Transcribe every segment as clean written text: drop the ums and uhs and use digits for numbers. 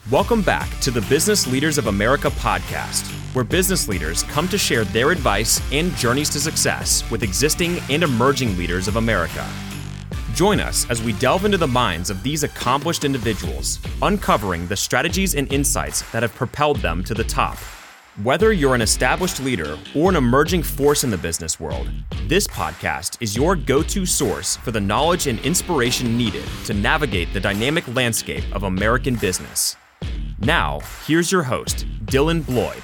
Welcome back to the Business Leaders of America podcast, where business leaders come to share their advice and journeys to success with existing and emerging leaders of America. Join us as we delve into the minds of these accomplished individuals, uncovering the strategies and insights that have propelled them to the top. Whether you're an established leader or an emerging force in the business world, this podcast is your go-to source for the knowledge and inspiration needed to navigate the dynamic landscape of American business. Now, here's your host, Dylan Bloyd.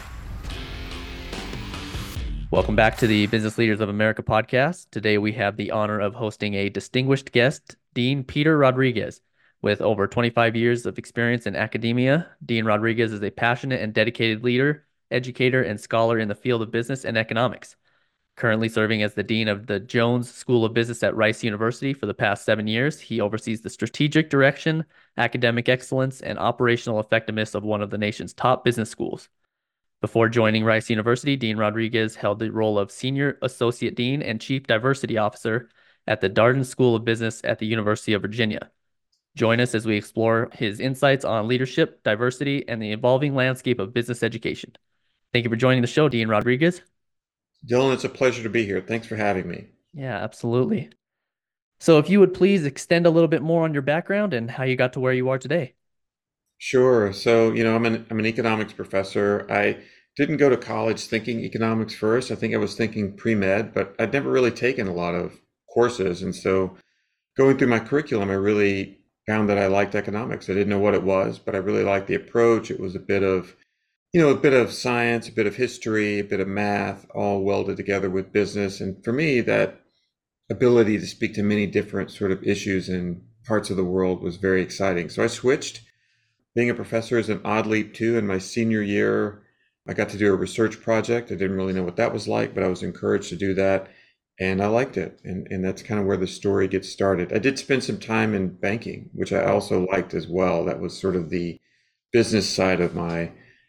Welcome back to the Business Leaders of America podcast. Today we have the honor of hosting a distinguished guest, Dean Peter Rodriguez. With over 25 years of experience in academia, Dean Rodriguez is a passionate and dedicated leader, educator, and scholar in the field of business and economics. Currently serving as the Dean of the Jones School of Business at Rice University for the past 7 years, he oversees the strategic direction, academic excellence, and operational effectiveness of one of the nation's top business schools. Before joining Rice University, Dean Rodriguez held the role of Senior Associate Dean and Chief Diversity Officer at the Darden School of Business at the University of Virginia. Join us as we explore his insights on leadership, diversity, and the evolving landscape of business education. Thank you for joining the show, Dean Rodriguez. Dylan, it's a pleasure to be here. Thanks for having me. Yeah, absolutely. So if you would please extend a little bit more on your background and how you got to where you are today. Sure. So, I'm an economics professor. I didn't go to college thinking economics first. I think I was thinking pre-med, but I'd never really taken a lot of courses. And so going through my curriculum, I really found that I liked economics. I didn't know what it was, but I really liked the approach. It was a bit of science, a bit of history, a bit of math, all welded together with business. And for me, that ability to speak to many different sort of issues in parts of the world was very exciting. So I switched. Being a professor is an odd leap too. In my senior year, I got to do a research project. I didn't really know what that was like, but I was encouraged to do that. And I liked it. And that's kind of where the story gets started. I did spend some time in banking, which I also liked as well. That was sort of the business side of my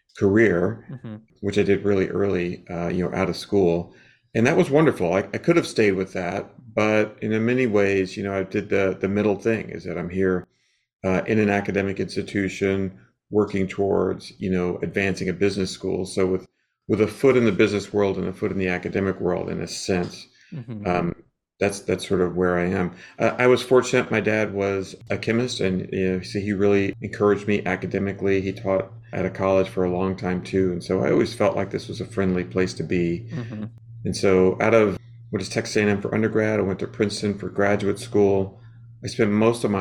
career, which I did really early, out of school. And that was wonderful. I could have stayed with that, but in many ways, I did the middle thing, is that I'm here in an academic institution working towards, advancing a business school. So with a foot in the business world and a foot in the academic world, in a sense, that's sort of where I am. I was fortunate. My dad was a chemist, and so he really encouraged me academically. He taught at a college for a long time too, and so I always felt like this was a friendly place to be. And so out of what is Texas A&M for undergrad, I went to Princeton for graduate school. I spent most of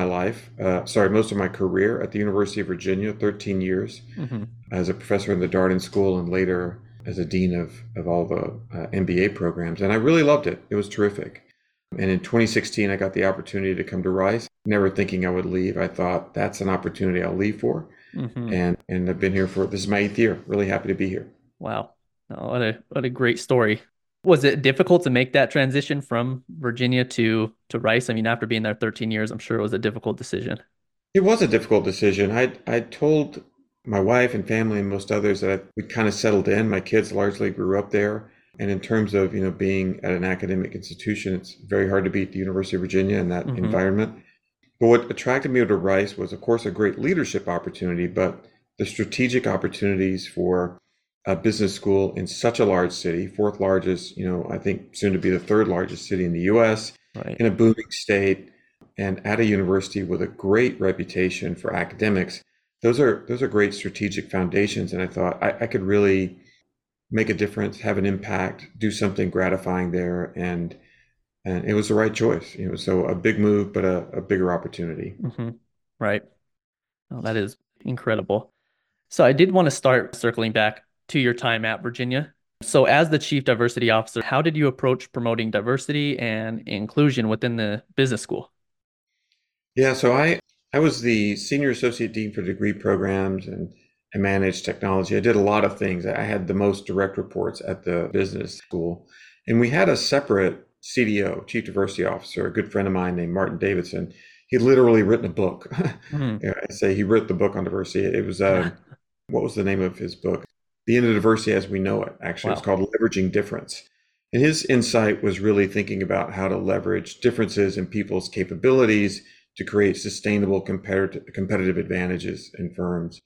my career at the University of Virginia, 13 years, as a professor in the Darden School and later as a dean of all the MBA programs. And I really loved it. It was terrific. And in 2016, I got the opportunity to come to Rice, never thinking I would leave. I thought that's an opportunity I'll leave for. And I've been here this is my 8th year. Really happy to be here. Wow. Oh, what a great story. Was it difficult to make that transition from Virginia to Rice? I mean, after being there 13 years, I'm sure it was a difficult decision. It was a difficult decision. I told my wife and family and most others that we kind of settled in. My kids largely grew up there. And in terms of, being at an academic institution, it's very hard to beat the University of Virginia in that environment. But what attracted me to Rice was, of course, a great leadership opportunity, but the strategic opportunities for a business school in such a large city, 4th largest, I think soon to be the 3rd largest city in the US, right, in a booming state, and at a university with a great reputation for academics. Those are great strategic foundations. And I thought I could really make a difference, have an impact, do something gratifying there. And it was the right choice. So a big move, but a bigger opportunity. Right. Oh, that is incredible. So I did want to start circling back to your time at Virginia. So as the Chief Diversity Officer, how did you approach promoting diversity and inclusion within the business school? Yeah, so I was the Senior Associate Dean for degree programs, and I managed technology. I did a lot of things. I had the most direct reports at the business school. And we had a separate CDO, Chief Diversity Officer, a good friend of mine named Martin Davidson. He'd literally written a book. I say he wrote the book on diversity. It was, what was the name of his book? The End of Diversity as We Know It, actually. Wow. It's called Leveraging Difference. And his insight was really thinking about how to leverage differences in people's capabilities to create sustainable competitive advantages in firms.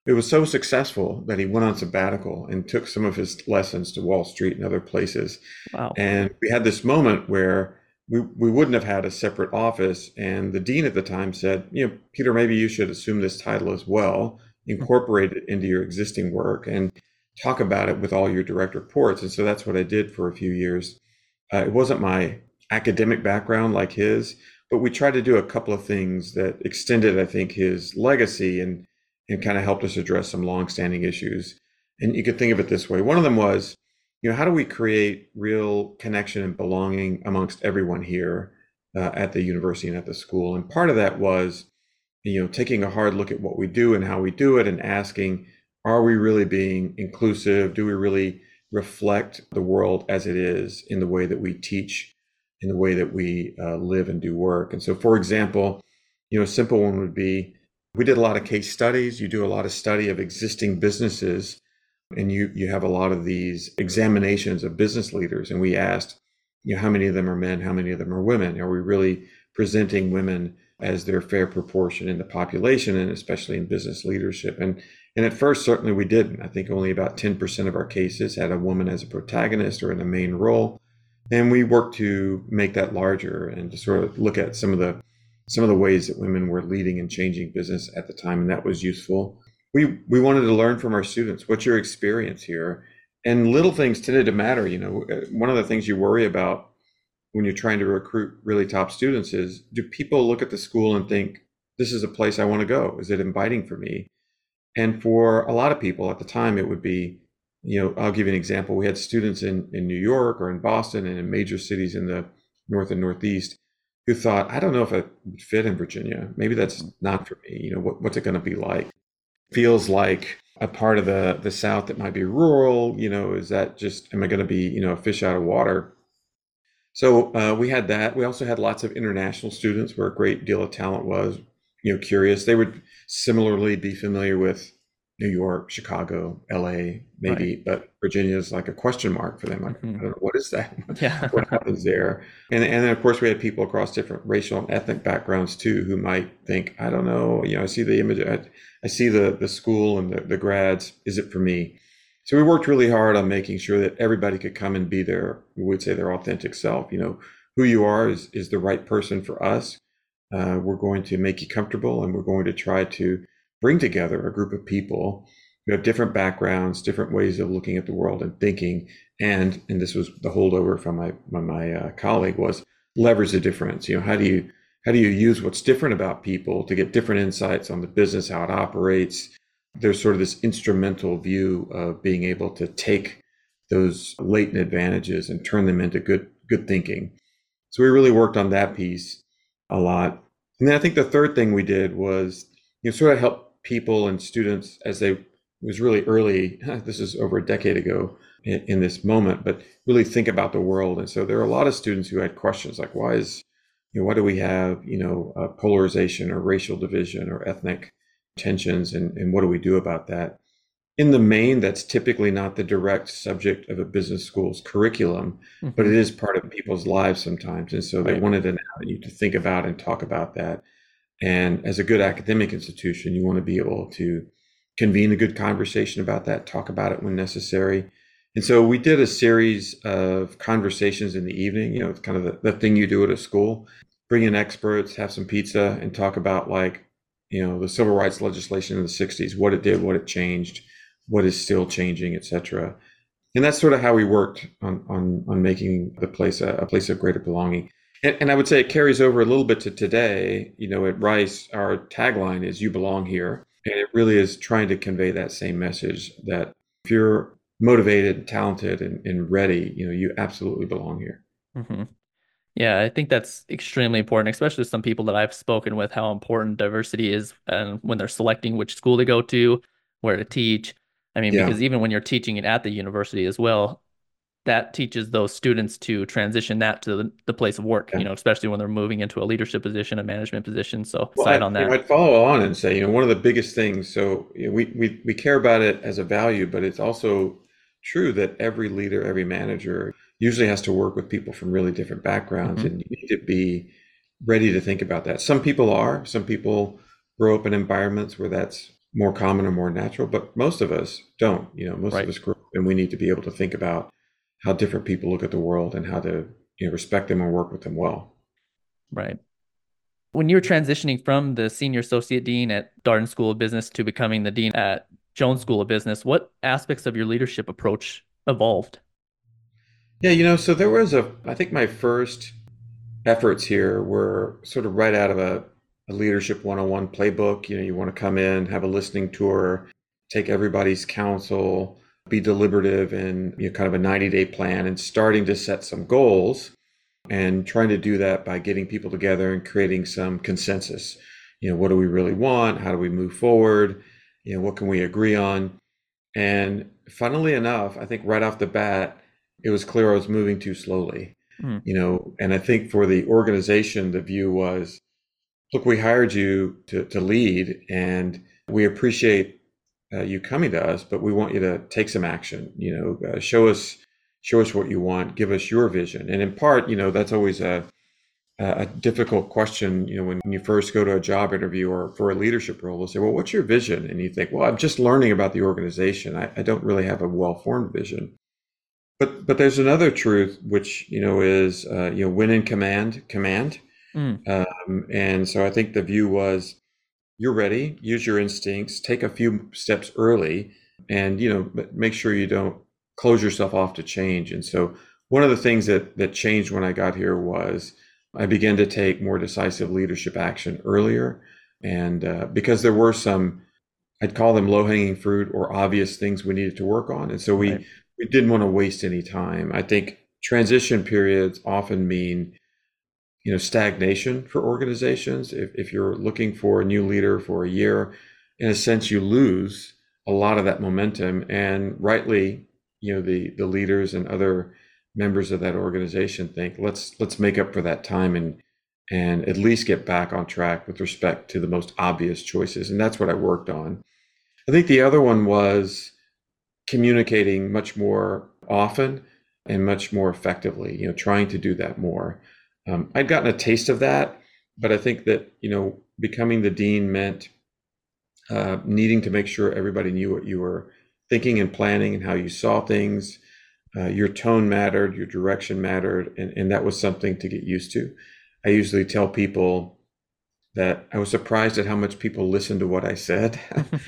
it was so successful that he went on sabbatical and took some of his lessons to Wall Street and other places. Wow. And we had this moment where we wouldn't have had a separate office. And the dean at the time said, Peter, maybe you should assume this title as well, incorporate it into your existing work and talk about it with all your direct reports. And so that's what I did for a few years. It wasn't my academic background like his, but we tried to do a couple of things that extended, I think, his legacy and kind of helped us address some longstanding issues. And you could think of it this way. One of them was, how do we create real connection and belonging amongst everyone here at the university and at the school? And part of that was, taking a hard look at what we do and how we do it and asking, are we really being inclusive? Do we really reflect the world as it is in the way that we teach, in the way that we live and do work? And so, for example, a simple one would be, we did a lot of case studies. You do a lot of study of existing businesses, and you have a lot of these examinations of business leaders. And we asked, how many of them are men? How many of them are women? Are we really presenting women as their fair proportion in the population, and especially in business leadership? And at first, certainly we didn't. I think only about 10% of our cases had a woman as a protagonist or in a main role. And we worked to make that larger and to sort of look at some of the ways that women were leading and changing business at the time, and that was useful. We wanted to learn from our students. What's your experience here? And little things tended to matter. One of the things you worry about when you're trying to recruit really top students is, do people look at the school and think, this is a place I want to go? Is it inviting for me? And for a lot of people at the time, it would be, I'll give you an example. We had students in New York or in Boston and in major cities in the North and Northeast who thought, I don't know if I would fit in Virginia. Maybe that's not for me. What's it going to be like? Feels like a part of the South that might be rural. Is that just, am I going to be, a fish out of water? So we had that. We also had lots of international students where a great deal of talent was, curious. They would similarly be familiar with New York, Chicago, LA, maybe, right. But Virginia is like a question mark for them. I don't know, what is that? Yeah. What happens there? And then of course we had people across different racial and ethnic backgrounds too, who might think, I don't know, I see the image, I see the school and the grads, is it for me? So we worked really hard on making sure that everybody could come and be we would say their authentic self. Who you are is the right person for us. We're going to make you comfortable, and we're going to try to bring together a group of people who have different backgrounds, different ways of looking at the world and thinking. And this was the holdover from my colleague, was leverage the difference. How do you use what's different about people to get different insights on the business, how it operates? There's sort of this instrumental view of being able to take those latent advantages and turn them into good thinking. So we really worked on that piece a lot. And then I think the third thing we did was, sort of help people and students as it was really early, this is over a decade ago in this moment, but really think about the world. And so there are a lot of students who had questions like, why do we have, polarization or racial division or ethnic tensions, and what do we do about that? In the main, that's typically not the direct subject of a business school's curriculum, but it is part of people's lives sometimes. And so they wanted an avenue to think about and talk about that. And as a good academic institution, you want to be able to convene a good conversation about that, talk about it when necessary. And so we did a series of conversations in the evening. It's kind of the thing you do at a school. Bring in experts, have some pizza, and talk about the civil rights legislation in the 60s, what it did, what it changed, what is still changing, et cetera. And that's sort of how we worked on making the place a place of greater belonging. And I would say it carries over a little bit to today. At Rice, our tagline is "You belong here." And it really is trying to convey that same message, that if you're motivated, talented, and ready, you absolutely belong here. Mm-hmm. Yeah, I think that's extremely important, especially some people that I've spoken with, how important diversity is when they're selecting which school to go to, where to teach. Because even when you're teaching it at the university as well, that teaches those students to transition that to the place of work, especially when they're moving into a leadership position, a management position. So on that. I'd follow on and say, one of the biggest things, so we care about it as a value, but it's also true that every leader, every manager usually has to work with people from really different backgrounds, and you need to be ready to think about that. Some people grow up in environments where that's more common or more natural, but most of us don't. Most of Right. us grow up and we need to be able to think about how different people look at the world and how to respect them and work with them well. Right. When you're transitioning from the senior associate dean at Darden School of Business to becoming the dean at Jones School of Business, what aspects of your leadership approach evolved? Yeah, so I think my first efforts here were sort of right out of a leadership 101 playbook. You want to come in, have a listening tour, take everybody's counsel, be deliberative and kind of a 90-day plan and starting to set some goals and trying to do that by getting people together and creating some consensus. What do we really want? How do we move forward? What can we agree on? And funnily enough, I think right off the bat, it was clear I was moving too slowly. Mm. And I think for the organization, the view was, look, we hired you to lead and we appreciate you coming to us, but we want you to take some action, show us what you want, give us your vision. And in part, that's always a difficult question, when you first go to a job interview or for a leadership role, they'll say, well, what's your vision? And you think, well, I'm just learning about the organization. I don't really have a well-formed vision. But there's another truth, which, is, when in command. Mm. And so I think the view was, you're ready, use your instincts, take a few steps early, and, make sure you don't close yourself off to change. And so one of the things that changed when I got here was I began to take more decisive leadership action earlier. And because there were some, I'd call them low-hanging fruit or obvious things we needed to work on. And so we didn't want to waste any time. I think transition periods often mean, stagnation for organizations. If you're looking for a new leader for a year, in a sense, you lose a lot of that momentum. And rightly, the leaders and other members of that organization think, let's make up for that time and at least get back on track with respect to the most obvious choices. And that's what I worked on. I think the other one was communicating much more often and much more effectively, trying to do that more. I'd gotten a taste of that, but I think that, becoming the dean meant needing to make sure everybody knew what you were thinking and planning and how you saw things. Your tone mattered, your direction mattered, and that was something to get used to. I usually tell people that I was surprised at how much people listened to what I said,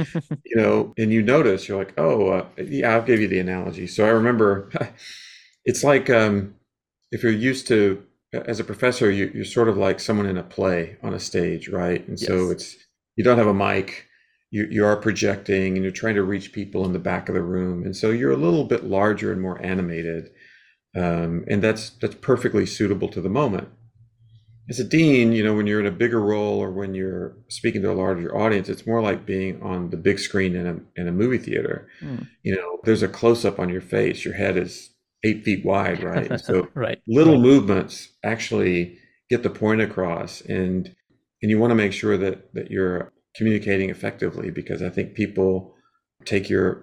and you notice, you're like, yeah, I'll give you the analogy. So I remember, it's like if you're used to, as a professor, you're sort of like someone in a play on a stage, right? And so you don't have a mic, you are projecting and you're trying to reach people in the back of the room. And so you're a little bit larger and more animated. And that's perfectly suitable to the moment. As a dean, when you're in a bigger role or when you're speaking to a larger audience, it's more like being on the big screen in a movie theater. Mm. There's a close-up on your face. Your head is 8 feet wide, right? And so Right. little movements actually get the point across, and you want to make sure that you're communicating effectively, because I think people take your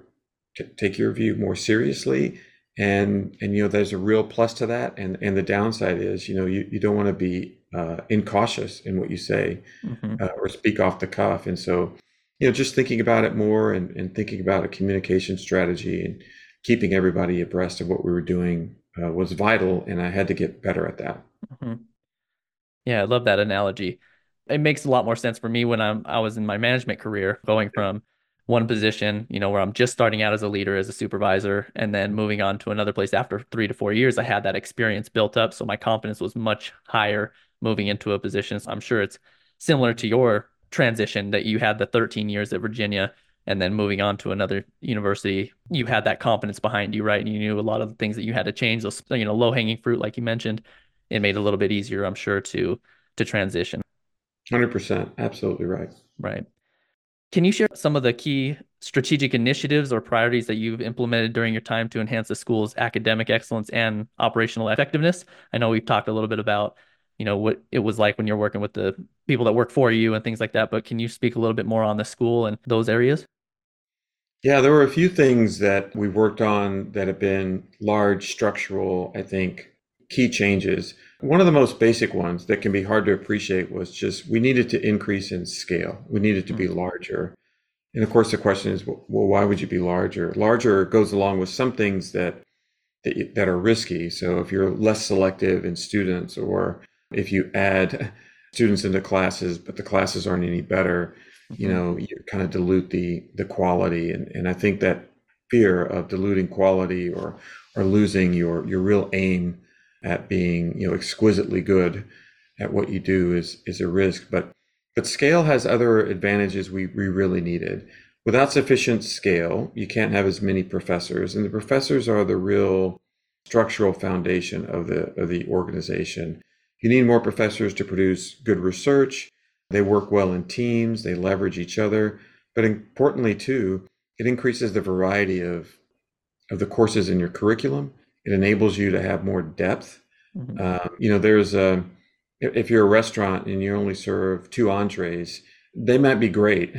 view more seriously, and there's a real plus to that, and the downside is you don't want to be incautious in what you say, or speak off the cuff. And so just thinking about it more and thinking about a communication strategy and keeping everybody abreast of what we were doing was vital, and I had to get better at that. Mm-hmm. Yeah, I love that analogy. It makes a lot more sense for me when I was in my management career, going from one position, where I'm just starting out as a leader, as a supervisor, and then moving on to another place after 3 to 4 years. I had that experience built up, so my confidence was much higher moving into a position. So I'm sure it's similar to your transition, that you had the 13 years at Virginia and then moving on to another university, you had that confidence behind you, right? And you knew a lot of the things that you had to change, those, low-hanging fruit, like you mentioned. It made it a little bit easier, I'm sure, to transition. 100%. Absolutely right. Right. Can you share some of the key strategic initiatives or priorities that you've implemented during your time to enhance the school's academic excellence and operational effectiveness? I know we've talked a little bit about, what it was like when you're working with the people that work for you and things like that, but can you speak a little bit more on the school and those areas? Yeah, there were a few things that we worked on that have been large structural, I think, key changes. One of the most basic ones that can be hard to appreciate was just we needed to increase in scale. We needed to be larger. And of course, the question is, well, why would you be larger? Larger goes along with some things that are risky. So if you're less selective in students, or if you add students into classes, but the classes aren't any better, you kind of dilute the quality. And I think that fear of diluting quality or losing your real aim at being exquisitely good at what you do is a risk. But scale has other advantages we really needed. Without sufficient scale, you can't have as many professors, and the professors are the real structural foundation of the organization. You need more professors to produce good research. They work well in teams, they leverage each other, but importantly too, it increases the variety of the courses in your curriculum. It enables you to have more depth. If you're a restaurant and you only serve 2 entrees, they might be great,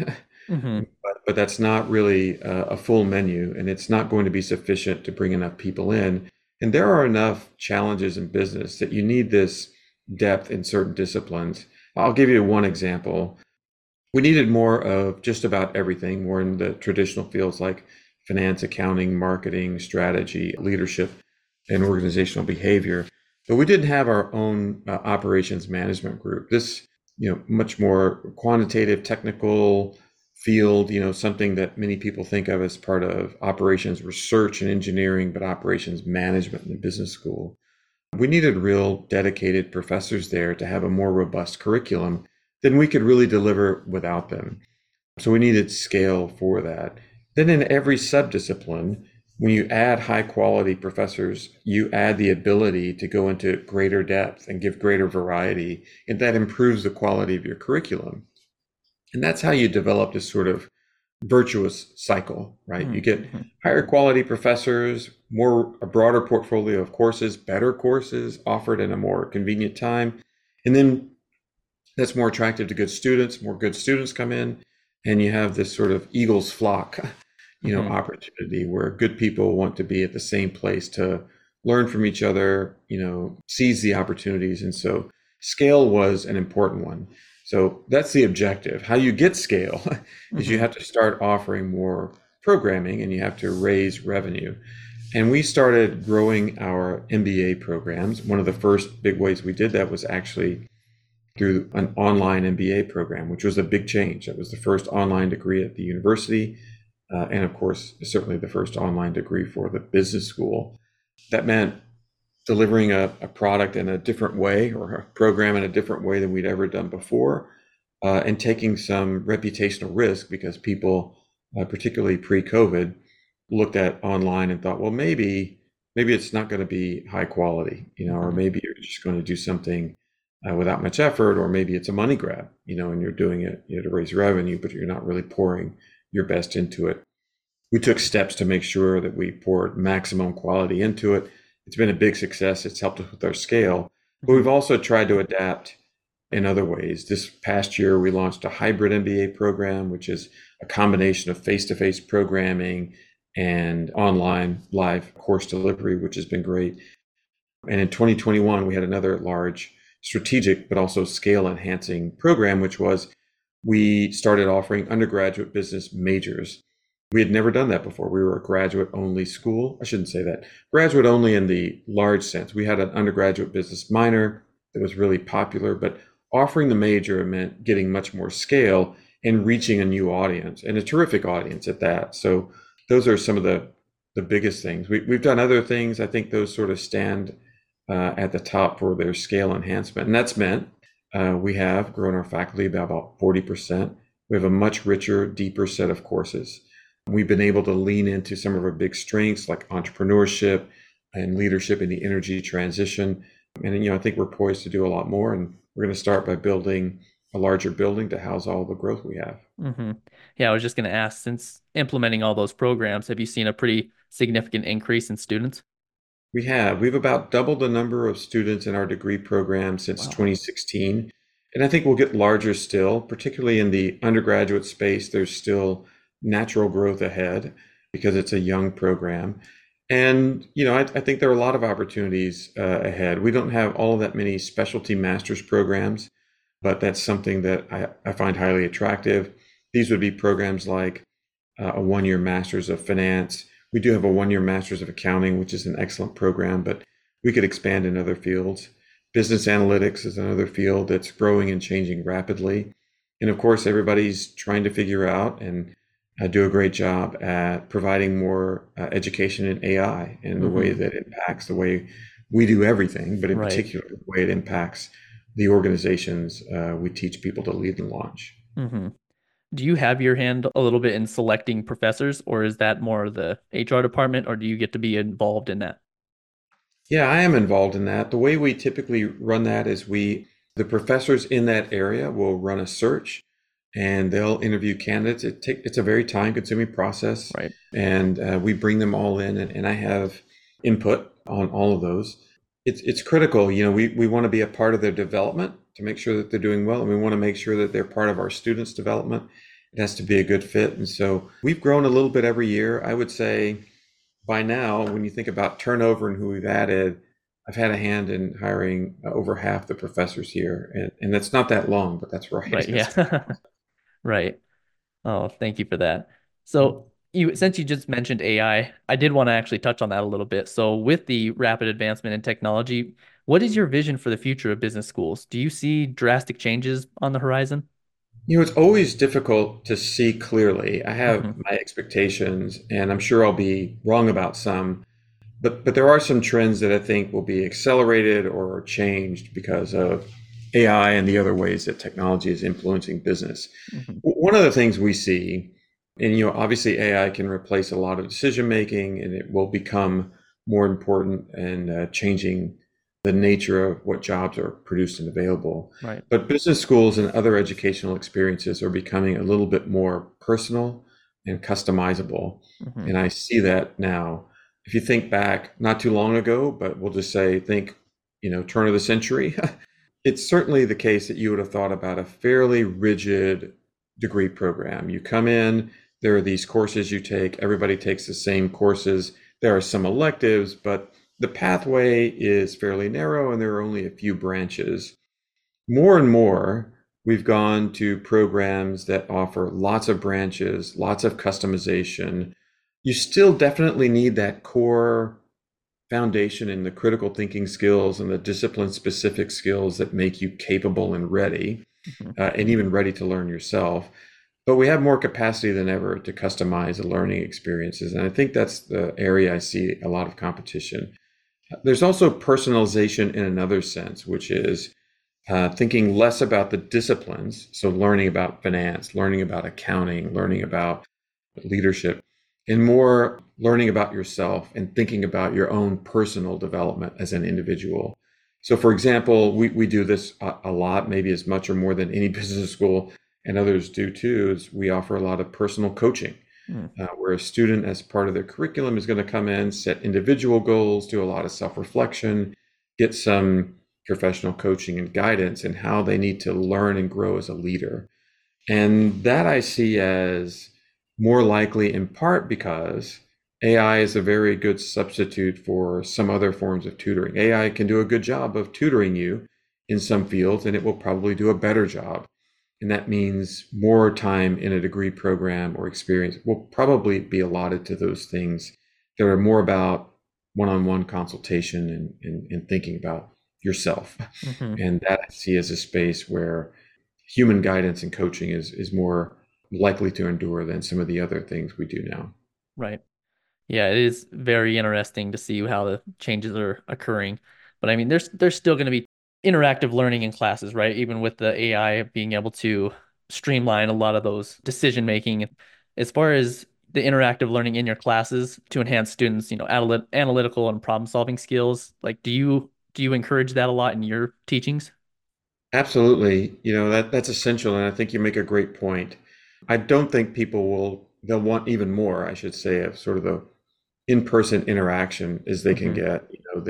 but that's not really a full menu, and it's not going to be sufficient to bring enough people in. And there are enough challenges in business that you need this depth in certain disciplines. I'll give you one example. We needed more of just about everything, more in the traditional fields like finance, accounting, marketing, strategy, leadership, and organizational behavior. But we didn't have our own operations management group. This, much more quantitative, technical field, something that many people think of as part of operations research and engineering, but operations management in the business school. We needed real dedicated professors there to have a more robust curriculum than we could really deliver without them. So we needed scale for that. Then in every subdiscipline, when you add high quality professors, you add the ability to go into greater depth and give greater variety, and that improves the quality of your curriculum. And that's how you develop this sort of virtuous cycle, right? You get higher quality professors, a broader portfolio of courses, better courses offered in a more convenient time. And then that's more attractive to good students. More good students come in, and you have this sort of eagle's flock, opportunity where good people want to be at the same place to learn from each other, seize the opportunities. And so scale was an important one. So that's the objective. How you get scale is you have to start offering more programming, and you have to raise revenue. And we started growing our MBA programs. One of the first big ways we did that was actually through an online MBA program, which was a big change. That was the first online degree at the university. And of course, certainly the first online degree for the business school. That meant delivering a product in a different way, or a program in a different way than we'd ever done before, and taking some reputational risk, because people, particularly pre-COVID, looked at online and thought, well, maybe it's not going to be high quality, or maybe you're just going to do something without much effort, or maybe it's a money grab, and you're doing it to raise revenue, but you're not really pouring your best into it. We took steps to make sure that we poured maximum quality into it. It's been a big success. It's helped us with our scale, but we've also tried to adapt in other ways. This past year, we launched a hybrid MBA program, which is a combination of face-to-face programming and online live course delivery, which has been great. And in 2021, we had another large strategic, but also scale enhancing program, which was we started offering undergraduate business majors. We had never done that before. We were a graduate only school. I shouldn't say that. Graduate only in the large sense. We had an undergraduate business minor that was really popular, but offering the major meant getting much more scale and reaching a new audience, and a terrific audience at that. So those are some of the biggest things. We've done other things. I think those sort of stand at the top for their scale enhancement. And that's meant we have grown our faculty by about 40%. We have a much richer, deeper set of courses. We've been able to lean into some of our big strengths like entrepreneurship and leadership in the energy transition. And, I think we're poised to do a lot more. And we're going to start by building a larger building to house all the growth we have. Yeah, I was just going to ask, since implementing all those programs, have you seen a pretty significant increase in students? We have. We've about doubled the number of students in our degree program since 2016. And I think we'll get larger still, particularly in the undergraduate space. There's still natural growth ahead because it's a young program. And, I think there are a lot of opportunities ahead. We don't have all that many specialty master's programs, but that's something that I find highly attractive. These would be programs like a 1-year master's of finance. We do have a 1-year master's of accounting, which is an excellent program, but we could expand in other fields. Business analytics is another field that's growing and changing rapidly. And of course, everybody's trying to figure out and do a great job at providing more education in AI and the way that it impacts the way we do everything, but in particular, the way it impacts the organizations we teach people to lead and launch. Do you have your hand a little bit in selecting professors, or is that more the HR department, or do you get to be involved in that? Yeah, I am involved in that. The way we typically run that is the professors in that area will run a search and they'll interview candidates. It's a very time-consuming process, Right. And we bring them all in, and I have input on all of those. It's critical. We want to be a part of their development to make sure that they're doing well, and we want to make sure that they're part of our students' development. It has to be a good fit, and so we've grown a little bit every year. I would say by now, when you think about turnover and who we've added, I've had a hand in hiring over half the professors here, and that's not that long, but that's right. Right. Yeah. Right. Oh, thank you for that. So since you just mentioned AI, I did want to actually touch on that a little bit. So with the rapid advancement in technology, what is your vision for the future of business schools? Do you see drastic changes on the horizon? It's always difficult to see clearly. I have my expectations, and I'm sure I'll be wrong about some, but there are some trends that I think will be accelerated or changed because of AI and the other ways that technology is influencing business. One of the things we see, and obviously AI can replace a lot of decision making, and it will become more important and changing the nature of what jobs are produced and available. Right. But business schools and other educational experiences are becoming a little bit more personal and customizable. And I see that now. If you think back not too long ago, but we'll just say, turn of the century, it's certainly the case that you would have thought about a fairly rigid degree program. You come in, there are these courses you take, everybody takes the same courses. There are some electives, but the pathway is fairly narrow and there are only a few branches. More and more, we've gone to programs that offer lots of branches, lots of customization. You still definitely need that core foundation in the critical thinking skills and the discipline-specific skills that make you capable and ready, and even ready to learn yourself. But we have more capacity than ever to customize the learning experiences. And I think that's the area I see a lot of competition. There's also personalization in another sense, which is thinking less about the disciplines. So learning about finance, learning about accounting, learning about leadership, and more learning about yourself and thinking about your own personal development as an individual. So for example, we do this a lot, maybe as much or more than any business school, and others do too, is we offer a lot of personal coaching, where a student as part of their curriculum is going to come in, set individual goals, do a lot of self-reflection, get some professional coaching and guidance in how they need to learn and grow as a leader. And that I see as more likely in part because AI is a very good substitute for some other forms of tutoring. AI can do a good job of tutoring you in some fields, and it will probably do a better job. And that means more time in a degree program or experience will probably be allotted to those things that are more about one-on-one consultation and thinking about yourself. And that I see as a space where human guidance and coaching is more likely to endure than some of the other things we do now. Right. Yeah, it is very interesting to see how the changes are occurring. But I mean, there's still going to be interactive learning in classes, right? Even with the AI being able to streamline a lot of those decision making. As far as the interactive learning in your classes to enhance students, analytical and problem solving skills, like do you encourage that a lot in your teachings? Absolutely. That's essential. And I think you make a great point. I don't think they'll want even more, I should say, of sort of the in-person interaction as they can get.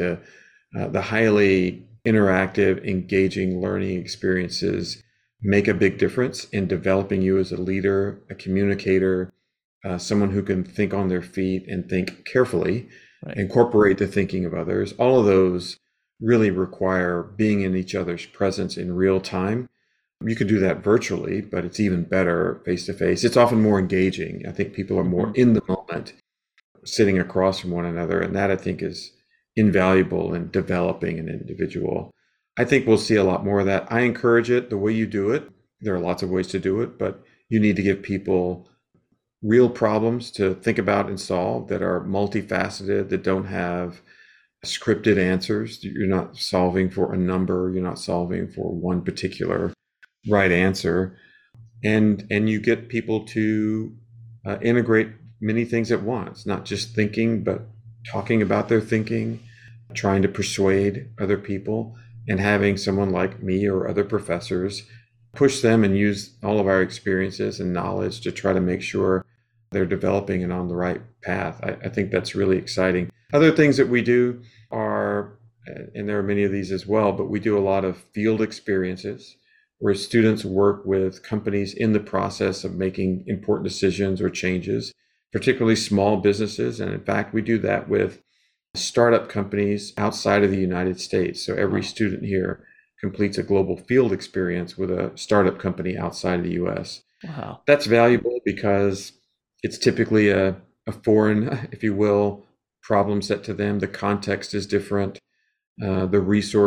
The highly interactive, engaging learning experiences make a big difference in developing you as a leader, a communicator, someone who can think on their feet and think carefully, incorporate the thinking of others. All of those really require being in each other's presence in real time. You can do that virtually, but it's even better face to face. It's often more engaging. I think people are more in the moment, sitting across from one another. And that I think is invaluable in developing an individual. I think we'll see a lot more of that. I encourage it the way you do it. There are lots of ways to do it, but you need to give people real problems to think about and solve that are multifaceted, that don't have scripted answers. You're not solving for a number, you're not solving for one particular right answer. And you get people to integrate many things at once, not just thinking, but talking about their thinking, trying to persuade other people, and having someone like me or other professors push them and use all of our experiences and knowledge to try to make sure they're developing and on the right path. I think that's really exciting. Other things that we do are, and there are many of these as well, but we do a lot of field experiences where students work with companies in the process of making important decisions or changes, particularly small businesses. And in fact, we do that with startup companies outside of the United States. So every student here completes a global field experience with a startup company outside of the US. Wow. That's valuable because it's typically a foreign, if you will, problem set to them. The context is different. The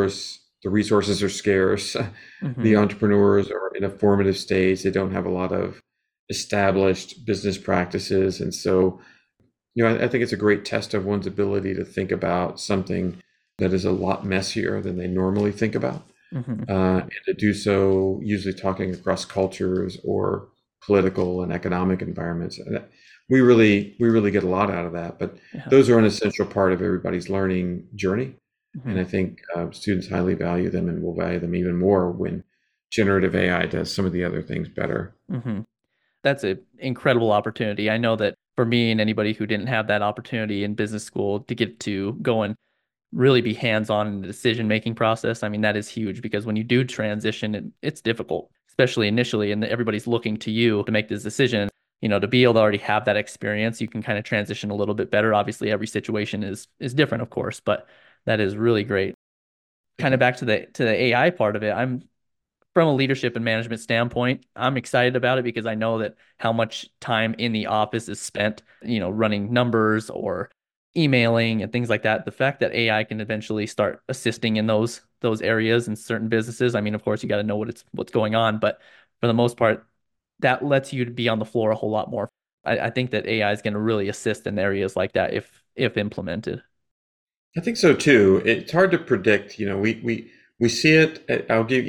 resources are scarce. The entrepreneurs are in a formative stage. They don't have a lot of established business practices. And so, I think it's a great test of one's ability to think about something that is a lot messier than they normally think about. And to do so, usually talking across cultures or political and economic environments. We really get a lot out of that. But those are an essential part of everybody's learning journey. And I think students highly value them and will value them even more when generative AI does some of the other things better. That's an incredible opportunity. I know that for me and anybody who didn't have that opportunity in business school to get to go and really be hands-on in the decision-making process, I mean, that is huge because when you do transition, it's difficult, especially initially, and everybody's looking to you to make this decision. To be able to already have that experience, you can kind of transition a little bit better. Obviously, every situation is different, of course, but that is really great. Kind of back to the AI part of it. I'm from a leadership and management standpoint, I'm excited about it because I know that how much time in the office is spent, running numbers or emailing and things like that. The fact that AI can eventually start assisting in those areas in certain businesses. I mean, of course, you got to know what's going on, but for the most part, that lets you to be on the floor a whole lot more. I think that AI is going to really assist in areas like that if implemented. I think so too. It's hard to predict. We see it. I'll give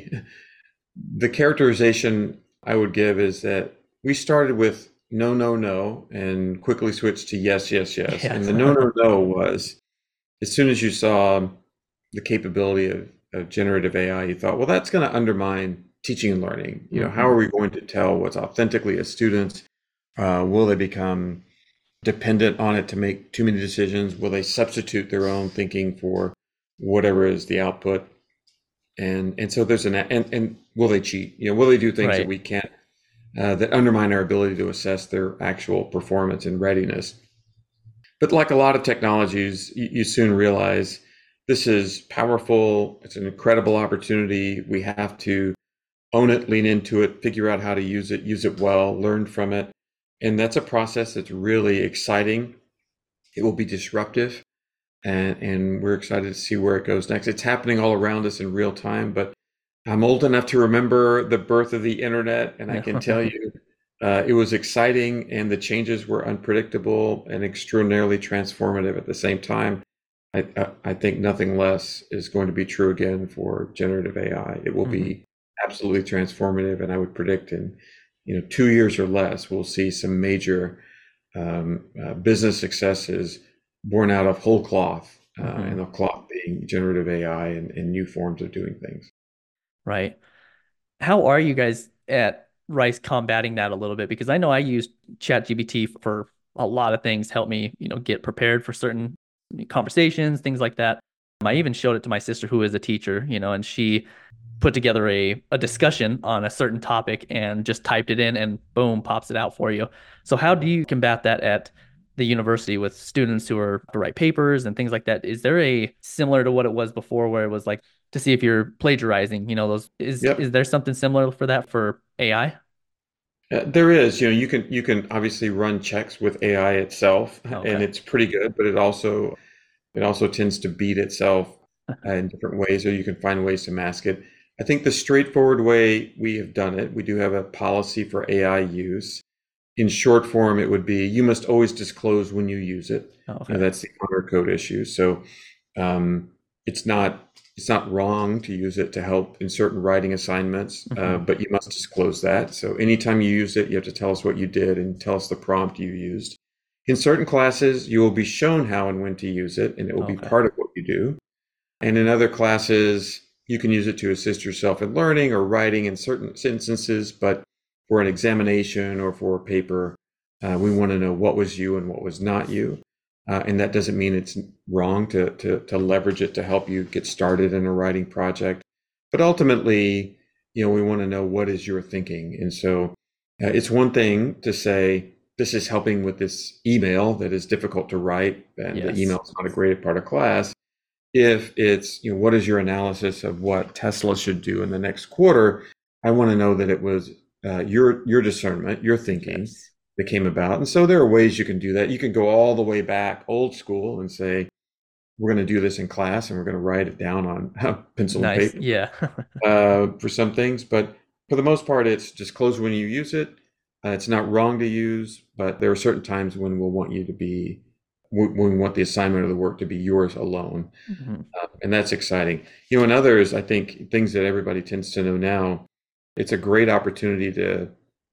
the characterization I would give is that we started with no, no, no, and quickly switched to yes, yes, yes. And the no, no, no was as soon as you saw the capability of generative AI, you thought, well, that's going to undermine teaching and learning. How are we going to tell what's authentically as students? Will they become dependent on it to make too many decisions? Will they substitute their own thinking for whatever is the output? And so there's and will they cheat? Will they do things that we can't, that undermine our ability to assess their actual performance and readiness? But like a lot of technologies, you soon realize this is powerful. It's an incredible opportunity. We have to own it, lean into it, figure out how to use it well, learn from it. And that's a process that's really exciting. It will be disruptive. And we're excited to see where it goes next. It's happening all around us in real time, but I'm old enough to remember the birth of the internet, and I can tell you it was exciting, and the changes were unpredictable and extraordinarily transformative at the same time. I think nothing less is going to be true again for generative AI. It will be absolutely transformative, and I would predict in 2 years or less, we'll see some major business successes born out of whole cloth, and the cloth being generative AI and new forms of doing things. Right. How are you guys at Rice combating that a little bit? Because I know I used ChatGPT for a lot of things, help me, get prepared for certain conversations, things like that. I even showed it to my sister who is a teacher, and she put together a discussion on a certain topic and just typed it in and boom, pops it out for you. So how do you combat that at the university with students who are to write papers and things like that? Is there a similar to what it was before where it was like to see if you're plagiarizing, those is Yep. there something similar for that for AI? There is, you can obviously run checks with AI itself, and Okay. it's pretty good, but it also tends to beat itself in different ways, or you can find ways to mask it. I think the straightforward way we have done it, we do have a policy for AI use. In short form, it would be you must always disclose when you use it. Okay. That's the honor code issue. So um, it's not wrong to use it to help in certain writing assignments, Hmm. but you must disclose that. So anytime you use it, you have to tell us what you did and tell us the prompt you used. In certain classes, you will be shown how and when to use it, and it will be Okay. part of what you do. And in other classes, you can use it to assist yourself in learning or writing in certain instances, but for an examination or for a paper, we want to know what was you and what was not you. And that doesn't mean it's wrong to leverage it to help you get started in a writing project. But ultimately, we want to know what is your thinking. And so it's one thing to say, this is helping with this email that is difficult to write, and the Yes. email is not a graded part of class. If it's, what is your analysis of what Tesla should do in the next quarter? I want to know that it was your discernment, your thinking Yes. that came about. And so there are ways you can do that. You can go all the way back, old school, and say, we're going to do this in class and we're going to write it down on pencil and Nice. paper Yeah. for some things. But for the most part, it's just close when you use it. It's not wrong to use, but there are certain times when we'll want you to be, when we want the assignment or the work to be yours alone. Hmm. And that's exciting. And others, I think things that everybody tends to know now, it's a great opportunity to,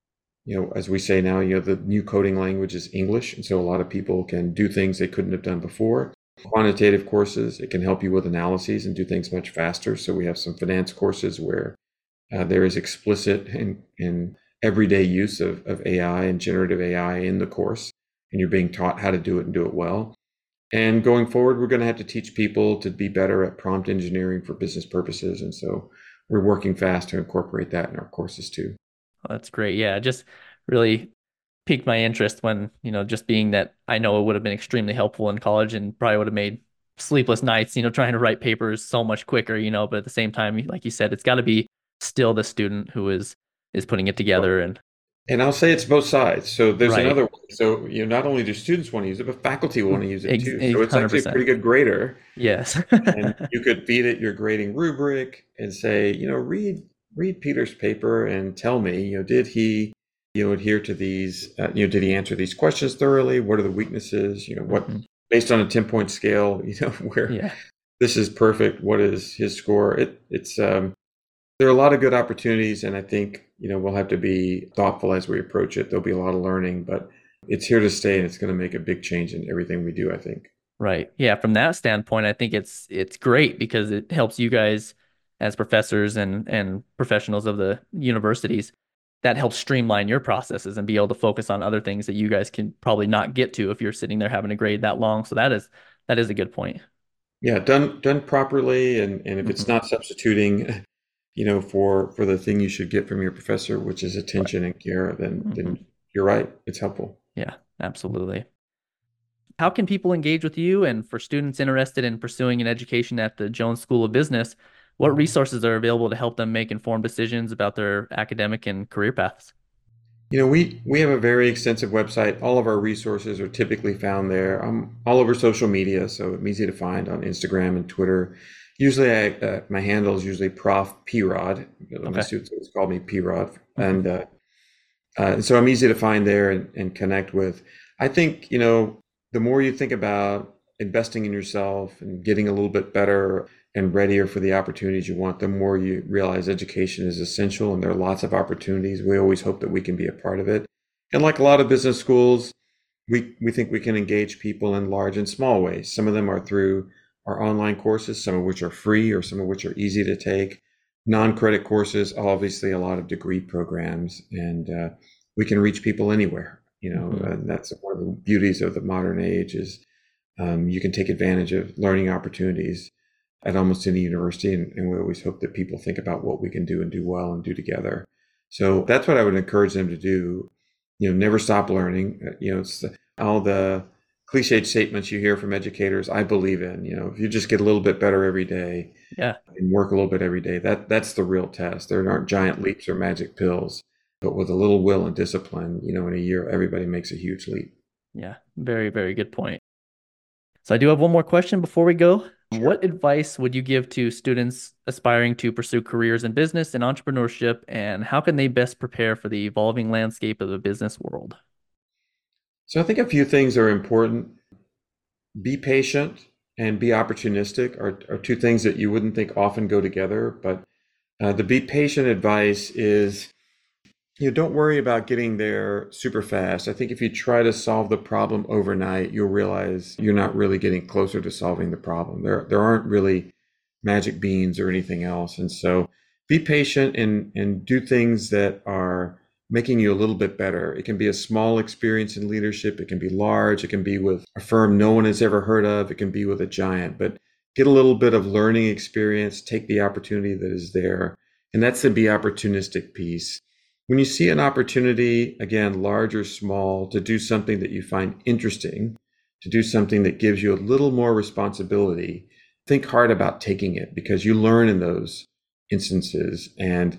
as we say now, the new coding language is English. And so a lot of people can do things they couldn't have done before. Quantitative courses, it can help you with analyses and do things much faster. So we have some finance courses where there is explicit and everyday use of AI and generative AI in the course, and you're being taught how to do it and do it well. And going forward, we're going to have to teach people to be better at prompt engineering for business purposes. And so we're working fast to incorporate that in our courses too. Well, that's great. Yeah, just really piqued my interest when, just being that I know it would have been extremely helpful in college and probably would have made sleepless nights, trying to write papers so much quicker, but at the same time, like you said, it's got to be still the student who is putting it together and And I'll say it's both sides. So there's right. another one. So, not only do students want to use it, but faculty want to use it too. So it's actually a 100%. pretty good grader. Yes. And you could feed it your grading rubric and say, read Peter's paper and tell me, did he, adhere to these, did he answer these questions thoroughly? What are the weaknesses? What, Mhm. based on a 10-point scale, where Yeah. this is perfect, what is his score? There are a lot of good opportunities, and I think, we'll have to be thoughtful as we approach it. There'll be a lot of learning, but it's here to stay, and it's going to make a big change in everything we do, I think. Right. Yeah, from that standpoint, I think it's great because it helps you guys as professors and professionals of the universities. That helps streamline your processes and be able to focus on other things that you guys can probably not get to if you're sitting there having to grade that long. So that is a good point. Yeah, done properly, and if it's Hmm. not substituting, for the thing you should get from your professor, which is Right. attention and care, then Hmm. you're right. It's helpful. Yeah, absolutely. How can people engage with you? And for students interested in pursuing an education at the Jones School of Business, what resources are available to help them make informed decisions about their academic and career paths? We have a very extensive website. All of our resources are typically found there. I'm all over social media, so I'm easy to find on Instagram and Twitter. Usually, my handle is usually Prof. P-Rod. My Okay. students always call me P-Rod, Hmm. and so I'm easy to find there and connect with. I think, the more you think about investing in yourself and getting a little bit better and readier for the opportunities you want, the more you realize education is essential, and there are lots of opportunities. We always hope that we can be a part of it. And like a lot of business schools, we think we can engage people in large and small ways. Some of them are through our online courses, some of which are free or some of which are easy to take. Non-credit courses, obviously a lot of degree programs, and we can reach people anywhere. Hmm. And that's one of the beauties of the modern age is you can take advantage of learning opportunities at almost any university, and we always hope that people think about what we can do and do well and do together. So that's what I would encourage them to do. Never stop learning. It's all the cliched statements you hear from educators, I believe in. If you just get a little bit better every day Yeah. and work a little bit every day, that's the real test. There aren't giant leaps or magic pills, but with a little will and discipline, in a year, everybody makes a huge leap. Yeah. Very, very good point. So I do have one more question before we go. What advice would you give to students aspiring to pursue careers in business and entrepreneurship, and how can they best prepare for the evolving landscape of the business world? So I think a few things are important. Be patient and be opportunistic are two things that you wouldn't think often go together. But the be patient advice is, don't worry about getting there super fast. I think if you try to solve the problem overnight, you'll realize you're not really getting closer to solving the problem. There aren't really magic beans or anything else. And so be patient and do things that are making you a little bit better. It can be a small experience in leadership. It can be large. It can be with a firm no one has ever heard of. It can be with a giant, but get a little bit of learning experience, take the opportunity that is there. And that's the be opportunistic piece. When you see an opportunity, again, large or small, to do something that you find interesting, to do something that gives you a little more responsibility, think hard about taking it, because you learn in those instances. And,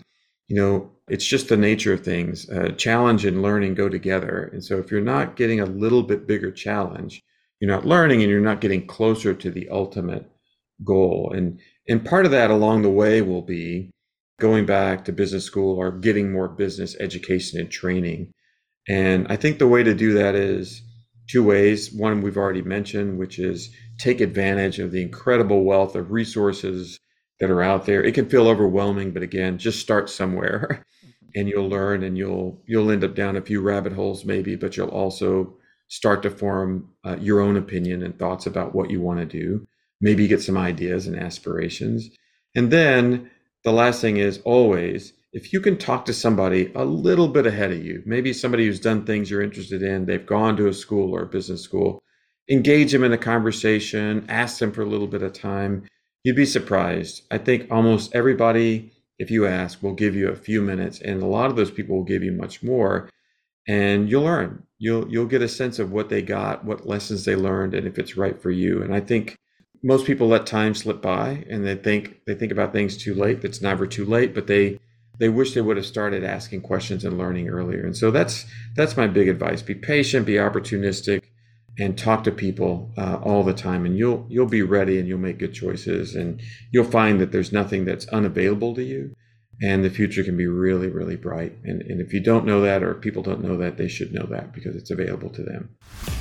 it's just the nature of things. Challenge and learning go together. And so if you're not getting a little bit bigger challenge, you're not learning and you're not getting closer to the ultimate goal. And part of that along the way will be going back to business school or getting more business education and training. And I think the way to do that is two ways. One, we've already mentioned, which is take advantage of the incredible wealth of resources that are out there. It can feel overwhelming, but again, just start somewhere and you'll learn, and you'll end up down a few rabbit holes maybe, but you'll also start to form your own opinion and thoughts about what you want to do. Maybe get some ideas and aspirations. And then the last thing is always, if you can talk to somebody a little bit ahead of you, maybe somebody who's done things you're interested in, they've gone to a school or a business school, engage them in a conversation, ask them for a little bit of time. You'd be surprised. I think almost everybody, if you ask, will give you a few minutes, and a lot of those people will give you much more, and you'll learn. You'll get a sense of what they got, what lessons they learned, and if it's right for you. And I think most people let time slip by, and they think about things too late. It's never too late, but they wish they would have started asking questions and learning earlier. And so that's my big advice. Be patient, be opportunistic, and talk to people all the time, and you'll be ready, and you'll make good choices, and you'll find that there's nothing that's unavailable to you, and the future can be really, really bright. And if you don't know that, or people don't know that, they should know that, because it's available to them.